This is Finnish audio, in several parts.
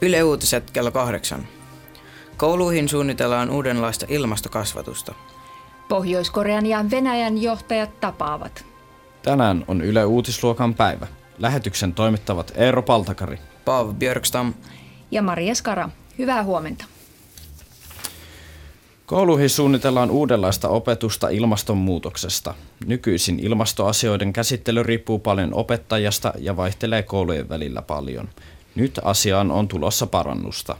Yle Uutiset kello 8. Kouluihin suunnitellaan uudenlaista ilmastokasvatusta. Pohjois-Korean ja Venäjän johtajat tapaavat. Tänään on Yle Uutisluokan päivä. Lähetyksen toimittavat Eero Paltakari, Paavo Björkstam ja Maria Skara. Hyvää huomenta. Kouluihin suunnitellaan uudenlaista opetusta ilmastonmuutoksesta. Nykyisin ilmastoasioiden käsittely riippuu paljon opettajasta ja vaihtelee koulujen välillä paljon. Nyt asiaan on tulossa parannusta.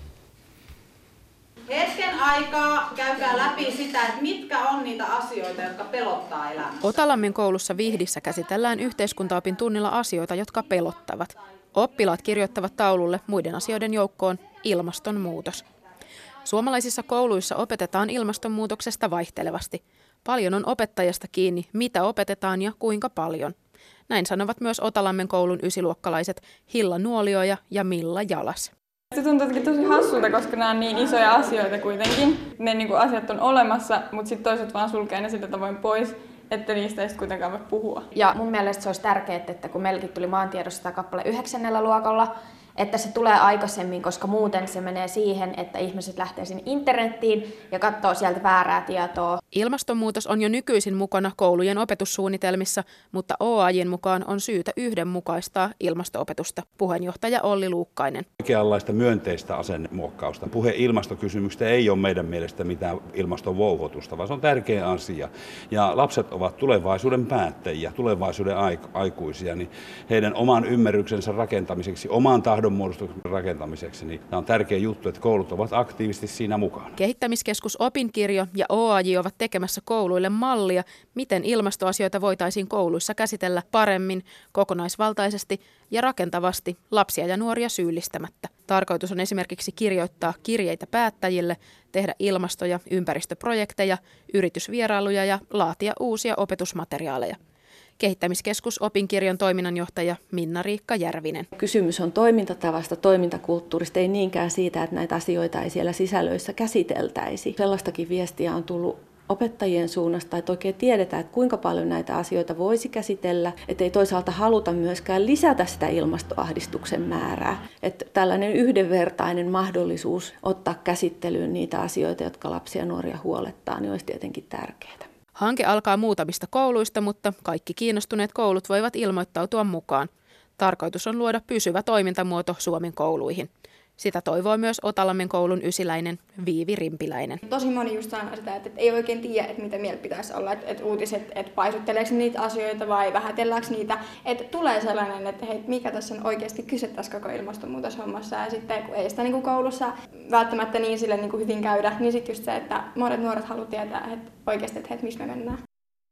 Hetken aikaa käykää läpi sitä, että mitkä on niitä asioita, jotka pelottaa elämässä. Otalammen koulussa Vihdissä käsitellään yhteiskuntaopin tunnilla asioita, jotka pelottavat. Oppilaat kirjoittavat taululle muiden asioiden joukkoon ilmastonmuutos. Suomalaisissa kouluissa opetetaan ilmastonmuutoksesta vaihtelevasti. Paljon on opettajasta kiinni, mitä opetetaan ja kuinka paljon. Näin sanovat myös Otalammen koulun ysiluokkalaiset Hilla Nuolioja ja Milla Jalas. Se tuntuu tosi hassulta, koska nämä on niin isoja asioita kuitenkin. Ne asiat on olemassa, mutta sitten toiset vaan sulkee ne sillä tavoin pois, että niistä ei kuitenkaan voi puhua. Ja mun mielestä se olisi tärkeää, että kun meilläkin tuli maantiedossa tämä kappale 9. luokalla, että se tulee aikaisemmin, koska muuten se menee siihen, että ihmiset lähtee sinne internettiin ja katsoo sieltä väärää tietoa. Ilmastonmuutos on jo nykyisin mukana koulujen opetussuunnitelmissa, mutta OAJ:n mukaan on syytä yhdenmukaistaa ilmasto-opetusta. Puheenjohtaja Olli Luukkainen. Oikeanlaista myönteistä asennemuokkausta. Puhe ilmastokysymyksistä ei ole meidän mielestä mitään ilmastonvouhotusta, vaan se on tärkeä asia. Ja lapset ovat tulevaisuuden päättäjiä, tulevaisuuden aikuisia, niin heidän oman ymmärryksensä rakentamiseksi, oman tahdonmuodostuksen rakentamiseksi, niin tämä on tärkeä juttu, että koulut ovat aktiivisesti siinä mukana. Kehittämiskeskus Opinkirjo ja OAJ ovat tekemässä kouluille mallia, miten ilmastoasioita voitaisiin kouluissa käsitellä paremmin, kokonaisvaltaisesti ja rakentavasti lapsia ja nuoria syyllistämättä. Tarkoitus on esimerkiksi kirjoittaa kirjeitä päättäjille, tehdä ilmasto- ja ympäristöprojekteja, yritysvierailuja ja laatia uusia opetusmateriaaleja. Kehittämiskeskus Opinkirjon toiminnanjohtaja Minna-Riikka Järvinen. Kysymys on toimintatavasta, toimintakulttuurista, ei niinkään siitä, että näitä asioita ei siellä sisällöissä käsiteltäisi. Sellaistakin viestiä on tullut opettajien suunnasta, että oikein tiedetään, että kuinka paljon näitä asioita voisi käsitellä, että ei toisaalta haluta myöskään lisätä sitä ilmastoahdistuksen määrää. Että tällainen yhdenvertainen mahdollisuus ottaa käsittelyyn niitä asioita, jotka lapsia ja nuoria huolettaa, niin olisi tietenkin tärkeää. Hanke alkaa muutamista kouluista, mutta kaikki kiinnostuneet koulut voivat ilmoittautua mukaan. Tarkoitus on luoda pysyvä toimintamuoto Suomen kouluihin. Sitä toivoo myös Otalammen koulun ysiläinen Viivi Rimpiläinen. Tosi moni just sanoo sitä, että ei oikein tiedä, että mitä mieltä pitäisi olla. Että uutiset, että paisutteleeko niitä asioita vai vähätelläänkö niitä. Että tulee sellainen, että hei, mikä tässä on oikeasti kyse tässä koko ilmastonmuutoshommassa. Ja sitten kun ei sitä niin kuin koulussa välttämättä niin sille niin kuin hyvin käydä, niin sitten just se, että monet nuoret haluaa tietää että oikeasti, että missä me mennään.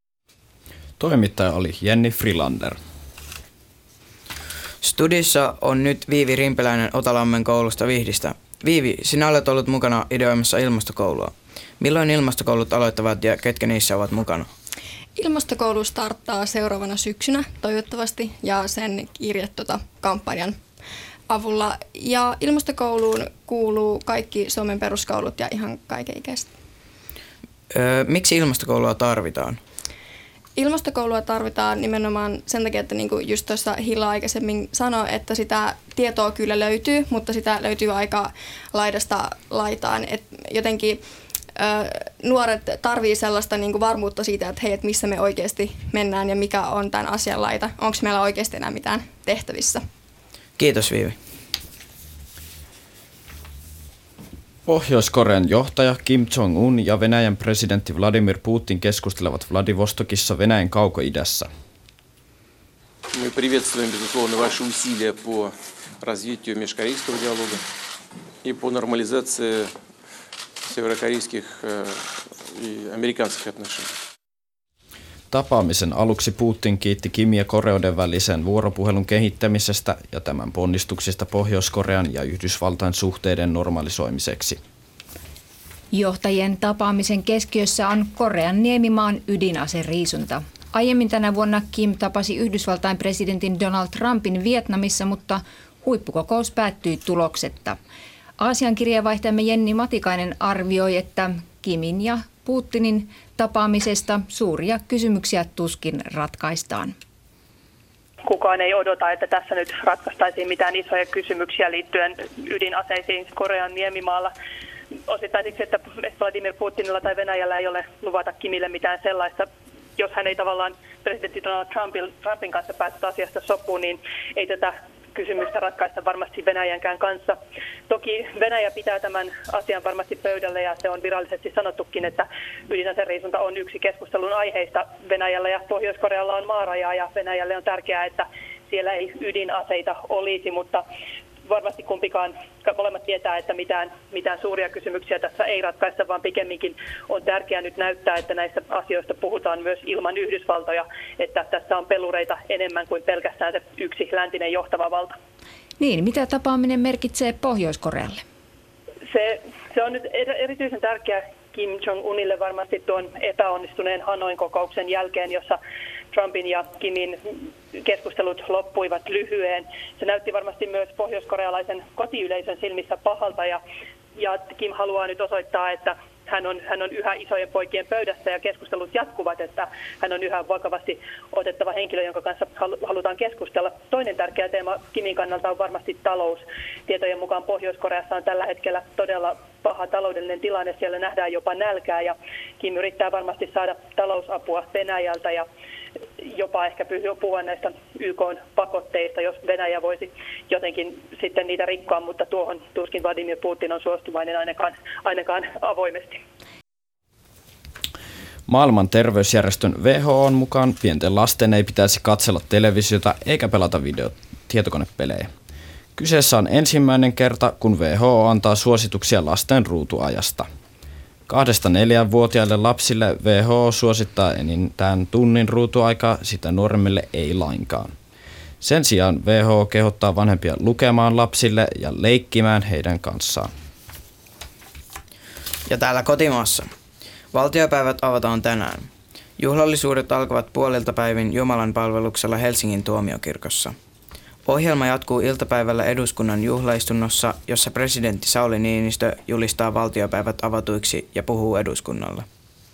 Toimittaja oli Jenni Frilander. Studissa on nyt Viivi Rimpiläinen Otalammen koulusta Vihdistä. Viivi, sinä olet ollut mukana ideoimassa ilmastokoulua. Milloin ilmastokoulut aloittavat ja ketkä niissä ovat mukana? Ilmastokoulu starttaa seuraavana syksynä toivottavasti ja sen kampanjan avulla. Ja ilmastokouluun kuuluu kaikki Suomen peruskoulut ja ihan kaikenikäiset. Miksi ilmastokoulua tarvitaan? Ilmastokoulua tarvitaan nimenomaan sen takia, että niin kuin just tuossa Hilla aikaisemmin sanoi, että sitä tietoa kyllä löytyy, mutta sitä löytyy aika laidasta laitaan. Et jotenkin nuoret tarvii sellaista niin kuin varmuutta siitä, että hei, et missä me oikeasti mennään ja mikä on tämän asian laita. Onko meillä oikeasti enää mitään tehtävissä? Kiitos Viivi. Pohjois-Korean johtaja Kim Jong-un ja Venäjän presidentti Vladimir Putin keskustelevat Vladivostokissa Venäjän kaukoidässä. Мы приветствуем, безусловно, ваши усилия по развитию межкорейского диалога и по нормализации северокорейских и американских отношений. Tapaamisen aluksi Putin kiitti Kim ja Koreoiden välisen vuoropuhelun kehittämisestä ja tämän ponnistuksista Pohjois-Korean ja Yhdysvaltain suhteiden normalisoimiseksi. Johtajien tapaamisen keskiössä on Korean niemimaan ydinaseriisunta. Aiemmin tänä vuonna Kim tapasi Yhdysvaltain presidentin Donald Trumpin Vietnamissa, mutta huippukokous päättyi tuloksetta. Aasian kirjeenvaihtajamme Jenni Matikainen arvioi, että Kimin ja Putinin tapaamisesta suuria kysymyksiä tuskin ratkaistaan. kukaan ei odota, että tässä nyt ratkaistaisiin mitään isoja kysymyksiä liittyen ydinaseisiin Korean niemimaalla. Osittain siksi, että Vladimir Putinilla tai Venäjällä ei ole luvata Kimille mitään sellaista. Jos hän ei tavallaan presidentti Donald Trumpin kanssa päästä asiasta sopuun, niin ei tätä kysymystä ratkaista varmasti Venäjänkään kanssa. Toki Venäjä pitää tämän asian varmasti pöydällä ja se on virallisesti sanottukin, että ydinaseriisunta on yksi keskustelun aiheista. Venäjällä ja Pohjois-Korealla on maaraja ja Venäjälle on tärkeää, että siellä ei ydinaseita olisi, mutta varmasti molemmat tietää, että mitään suuria kysymyksiä tässä ei ratkaista, vaan pikemminkin on tärkeää nyt näyttää, että näistä asioista puhutaan myös ilman Yhdysvaltoja, että tässä on pelureita enemmän kuin pelkästään se yksi läntinen johtava valta. Niin, mitä tapaaminen merkitsee Pohjois-Korealle? Se on nyt erityisen tärkeä Kim Jong-unille varmasti tuon epäonnistuneen Hanoin kokouksen jälkeen, jossa Trumpin ja Kimin keskustelut loppuivat lyhyeen. Se näytti varmasti myös pohjoiskorealaisen kotiyleisön silmissä pahalta ja Kim haluaa nyt osoittaa, että hän on yhä isojen poikien pöydässä ja keskustelut jatkuvat, että hän on yhä vakavasti otettava henkilö, jonka kanssa halutaan keskustella. Toinen tärkeä teema Kimin kannalta on varmasti talous. Tietojen mukaan Pohjois-Koreassa on tällä hetkellä todella paha taloudellinen tilanne, siellä nähdään jopa nälkää ja Kim yrittää varmasti saada talousapua Venäjältä ja jopa ehkä puhua näistä YK-pakotteista, jos Venäjä voisi jotenkin sitten niitä rikkoa, mutta tuohon tuskin Vladimir Putin on suostuvainen ainakaan avoimesti. Maailman terveysjärjestön WHO:n mukaan pienten lasten ei pitäisi katsella televisiota eikä pelata tietokonepelejä. Kyseessä on ensimmäinen kerta, kun WHO antaa suosituksia lasten ruutuajasta. 2-4-vuotiaille lapsille WHO suosittaa enintään tunnin ruutuaikaa, sitä nuoremmille ei lainkaan. Sen sijaan WHO kehottaa vanhempia lukemaan lapsille ja leikkimään heidän kanssaan. Ja täällä kotimaassa. Valtiopäivät avataan tänään. Juhlallisuudet alkavat puolilta päivin Jumalan palveluksella Helsingin tuomiokirkossa. Ohjelma jatkuu iltapäivällä eduskunnan juhlaistunnossa, jossa presidentti Sauli Niinistö julistaa valtiopäivät avatuiksi ja puhuu eduskunnalle.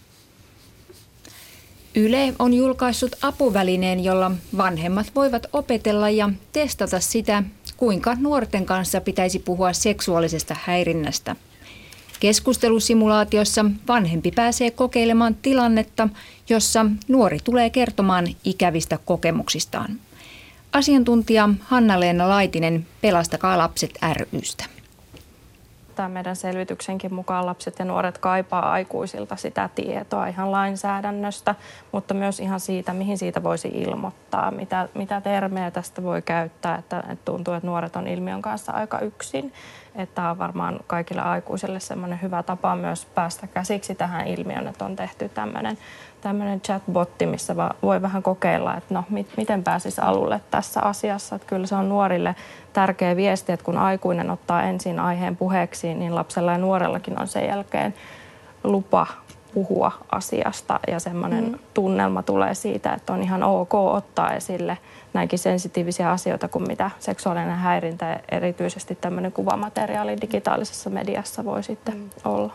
Yle on julkaissut apuvälineen, jolla vanhemmat voivat opetella ja testata sitä, kuinka nuorten kanssa pitäisi puhua seksuaalisesta häirinnästä. Keskustelusimulaatiossa vanhempi pääsee kokeilemaan tilannetta, jossa nuori tulee kertomaan ikävistä kokemuksistaan. Asiantuntija Hanna-Leena Laitinen Pelastakaa lapset ry:stä. Tämän meidän selvityksenkin mukaan lapset ja nuoret kaipaa aikuisilta sitä tietoa ihan lainsäädännöstä, mutta myös ihan siitä, mihin siitä voisi ilmoittaa, mitä termejä tästä voi käyttää. Että tuntuu, että nuoret on ilmiön kanssa aika yksin. Että on varmaan kaikille aikuisille semmoinen hyvä tapa myös päästä käsiksi tähän ilmiöön, että on tehty tämmöinen chatbotti, missä voi vähän kokeilla, että no, miten pääsisi alulle tässä asiassa. Että kyllä se on nuorille tärkeä viesti, että kun aikuinen ottaa ensin aiheen puheeksi, niin lapsella ja nuorellakin on sen jälkeen lupa puhua asiasta ja semmoinen tunnelma tulee siitä, että on ihan ok ottaa esille näinkin sensitiivisiä asioita kuin mitä seksuaalinen häirintä ja erityisesti tämmöinen kuvamateriaali digitaalisessa mediassa voi sitten olla.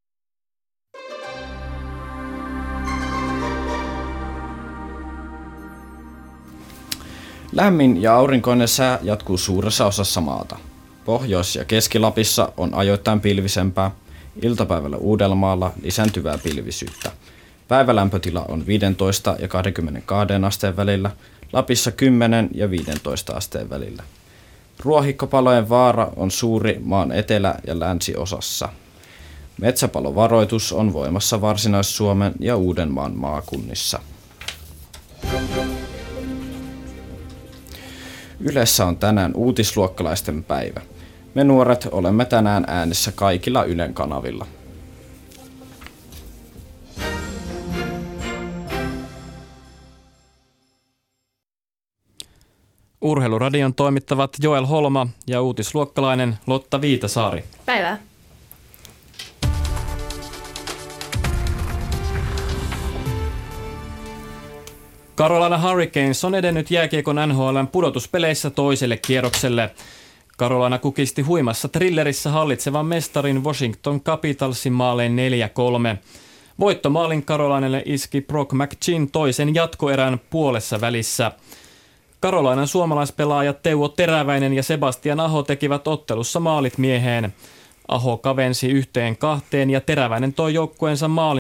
Lämmin ja aurinkoinen sää jatkuu suuressa osassa maata. Pohjois- ja Keski-Lapissa on ajoittain pilvisempää, iltapäivällä Uudellamaalla lisääntyvää pilvisyyttä. Päivälämpötila on 15 ja 22 asteen välillä, Lapissa 10 ja 15 asteen välillä. Ruohikkopalojen vaara on suuri maan etelä- ja länsiosassa. Metsäpalovaroitus on voimassa Varsinais-Suomen ja Uudenmaan maakunnissa. Ylessä on tänään uutisluokkalaisten päivä. Me nuoret olemme tänään äänessä kaikilla Ylen kanavilla. Urheiluradion toimittavat Joel Holma ja uutisluokkalainen Lotta Viitasaari. Päivää. Carolina Hurricanes on edennyt jääkiekon NHL:n pudotuspeleissä toiselle kierrokselle. Carolina kukisti huimassa thrillerissä hallitsevan mestarin Washington Capitalsin maalein 4-3. Voittomaalin Carolinalle iski Brock McGinn toisen jatkoerän puolessa välissä. Carolinan suomalaispelaajat Teuvo Teräväinen ja Sebastian Aho tekivät ottelussa maalit mieheen. Aho kavensi 1-2 ja Teräväinen toi joukkueensa maalin